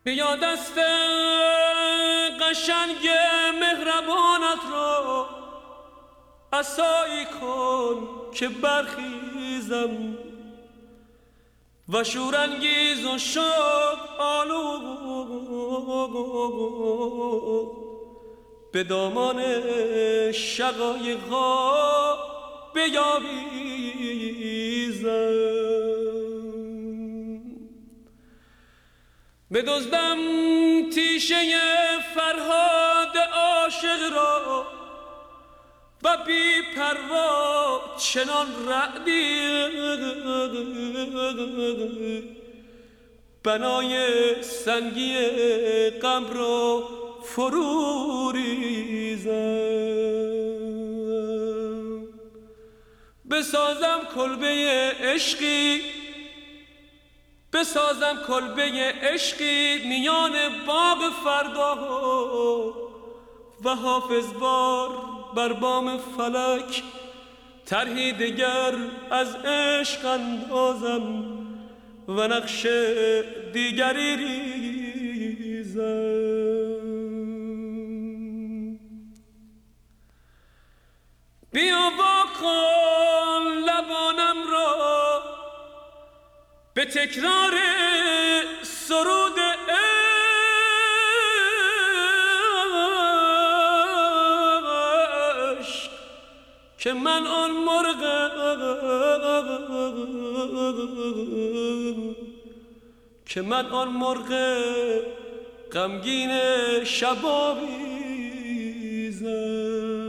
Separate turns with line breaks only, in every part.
بیا دست قشنگ مهربانت را عصایی کن که برخیزم و شورانگیز و شوق آلود به دامان شقایق‌ها بیاویزم. بدزدم تیشه فرهاد عاشق را و بی پروا چنان رعدی بنای سنگی غم را فرو ریزم. بسازم کلبه عشقی میان باغ فردا و حافظوار بر بام فلک طرحی دگر از عشق اندازم و نقش دیگری ریزم. بیا واکن لبانم را به تکرار سرود عشق که من آن مرغ غمگین شب‌آویزم.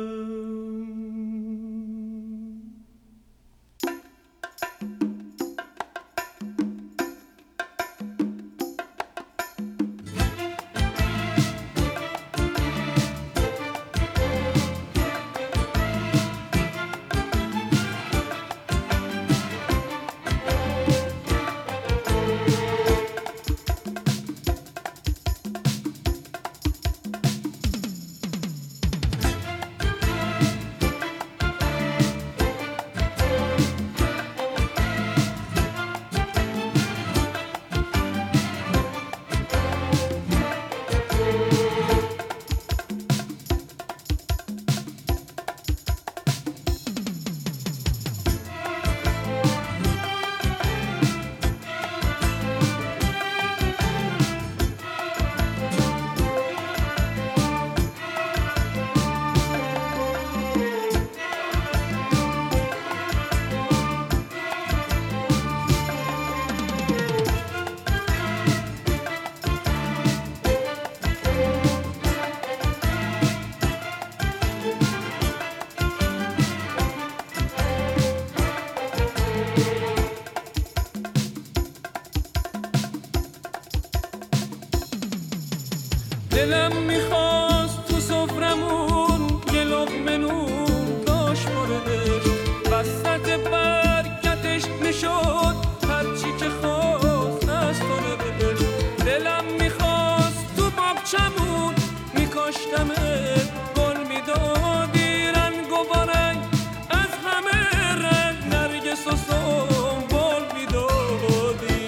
دلم میخواست تو سفرمون یه لقمه نون داشت برش وسط برکتش میشد هرچی که خواست از خورش. دلم میخواست تو باغچمون میکاشتمت گل میدادی رنگ و بارنگ از همه رنگ نرگس و سنبل میدادی.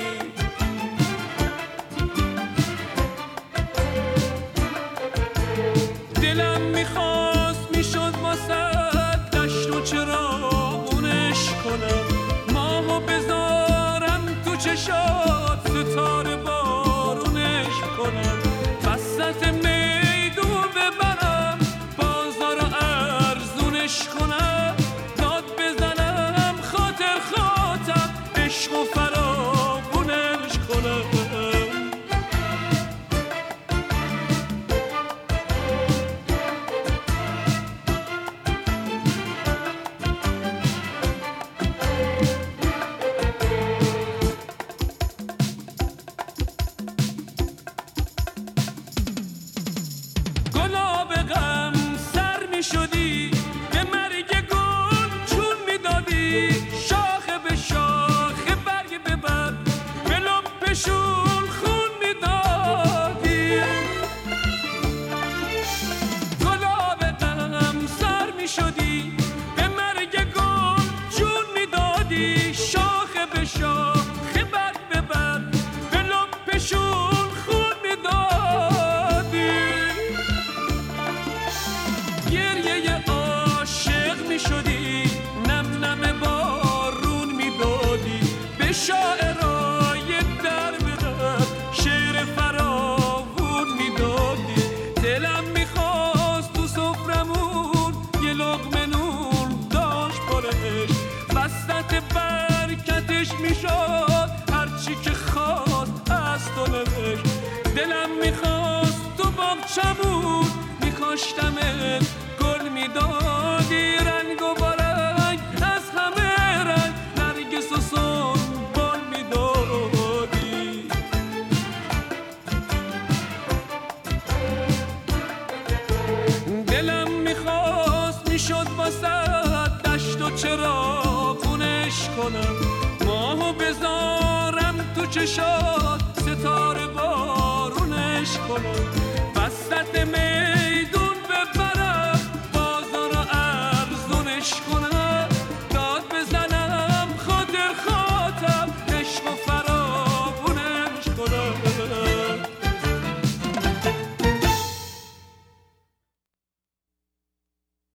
دلم میخواست میشد واسه دشت و چراغونش کنم ماهو بذارم تو چشات ستاره بارونش کنم وسط میدون ببرم بازار ارزونش کنم داد بزنم خاطر عشق و فراغونش کنم. شدی به مرگ گل چون میدادی شاخه به شاخه برگ به برگ به لپشون خون میدادی. گلاب غم سر میشدی به مرگ گل چون میدادی شاخه به شاخه برگ به برگ به لپشون خون میدادی. گلش. دلم میخواست تو باغچمون میکاشتمت، گل میدادی رنگ و برنگ از همه رنگ، نرگس و سنبال میدادی. دلم میخواست میشد واسه دشت و چراغونش کنم، ماهو بذارم تو چشات ستاره بارونش کنم، وسط میدون ببرم بازار ارزونش کنم، داد بزنم خاطر خاطر